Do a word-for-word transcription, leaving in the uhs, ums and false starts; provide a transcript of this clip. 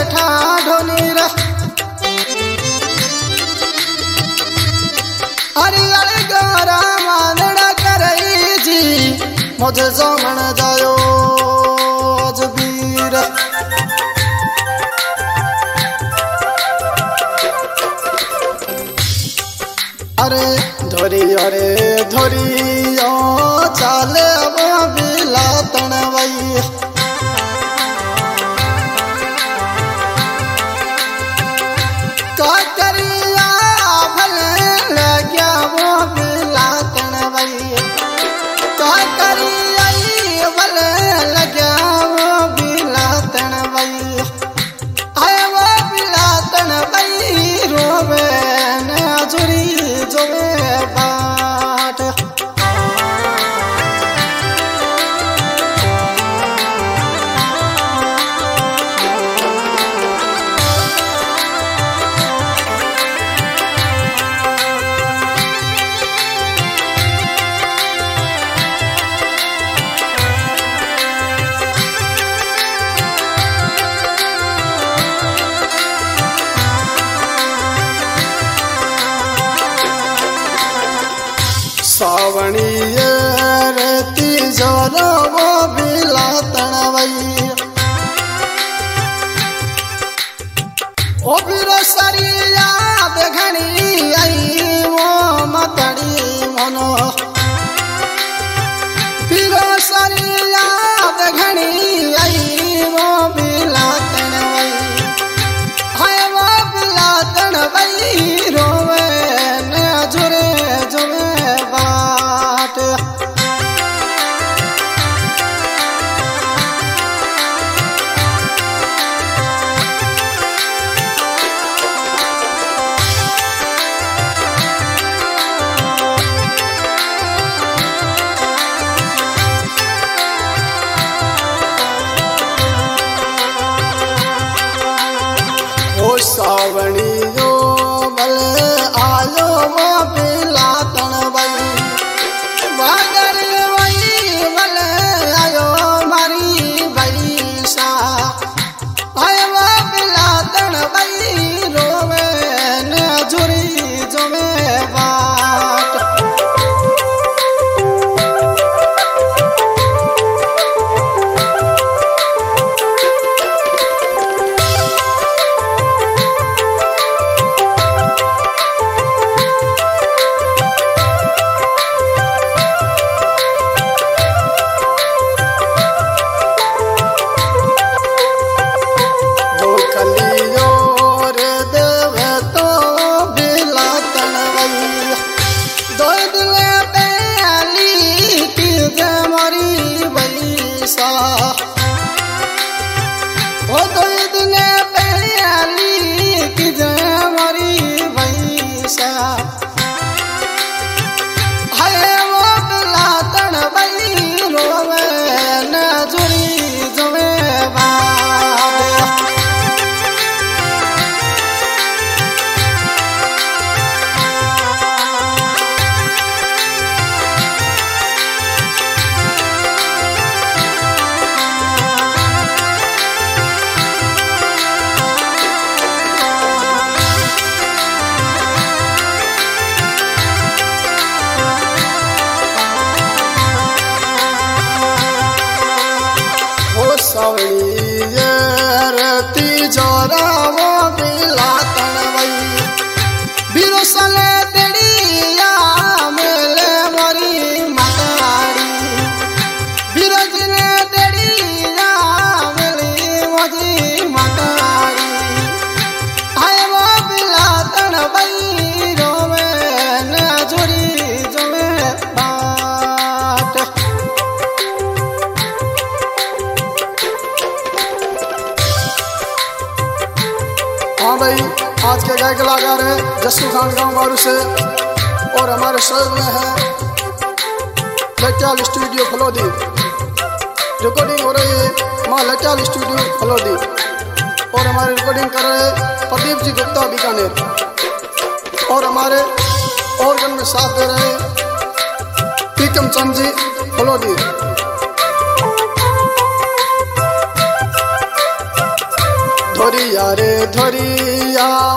ठाढ़ो नीर हरियल गारा मानड़ा करई जी मुझे जमन जायो जबीर अरे धोरी अरे धोरी ओ चाले वो बिला तनवई का करिया भले लग्या वो बिला तनवई का करिया भले लग्या वो बिला तनवई आए वो बिला तनवई रोवे न जुरी जोवे बाट सावणी रती जोरो वो बिला तनवई ओ बिरो सरिया बेघणी आई वो मतड़ी मनो बिरो सरिया बेघणी आई वो बिला तनवई हाय वो बिला तनवई रोवे न जुरे जुरे सावणी यो भले आयो वो बिला तनवई बागर वही भले आयो मारी बैसा आए वो बिला तनवई रोवे न जुरी जोवे बाट ओ दो दिन पहली की जमरी भैसा हाय वो बिला तनवई रोवे न जुरी जोवे सावणी रती जोरा वो बिला तनवई बिरो सले तेड़िया मेले मोरी मताड़ी बिरो जिने तेड़िया मेली मोरी मताड़ी आए वो बिला तनवई रोवे न जुरी जोवे बाट हाँ भाई, आज के गायक कलाकार हैं जस्सू खान गाँव बारू से और हमारे शहर में है लट्याल स्टूडियो फलोदी। रिकॉर्डिंग हो रही है माँ लट्याल स्टूडियो फलोदी और हमारे रिकॉर्डिंग कर रहे हैं प्रदीप जी गुप्ता बीकानेर और हमारे ऑर्गन में साथ दे रहे हैं पीकम चंद जी फलोदी। धोरी धरिया रे धरिया